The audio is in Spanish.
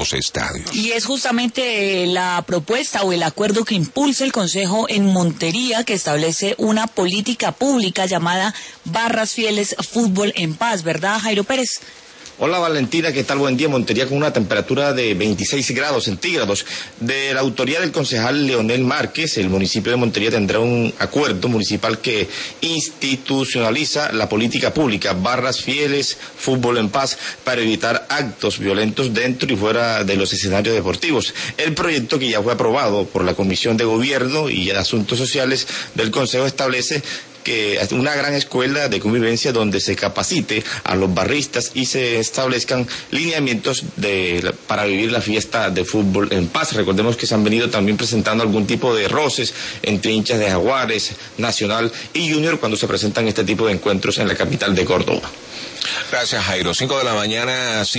los estadios. Y es justamente la propuesta o el acuerdo que impulsa el Consejo en Montería, que establece una política pública llamada Barras Fieles Fútbol en Paz, ¿verdad, Jairo Pérez? Hola Valentina, ¿qué tal? Buen día. Montería con una temperatura de 26 grados centígrados. De la autoría del concejal Leonel Márquez, el municipio de Montería tendrá un acuerdo municipal que institucionaliza la política pública, Barras Fieles, Fútbol en Paz, para evitar actos violentos dentro y fuera de los escenarios deportivos. El proyecto, que ya fue aprobado por la Comisión de Gobierno y de Asuntos Sociales del Consejo, establece que una gran escuela de convivencia donde se capacite a los barristas y se establezcan lineamientos para vivir la fiesta de fútbol en paz. Recordemos que se han venido también presentando algún tipo de roces entre hinchas de Jaguares, Nacional y Junior cuando se presentan este tipo de encuentros en la capital de Córdoba. Gracias, Jairo. 5 de la mañana.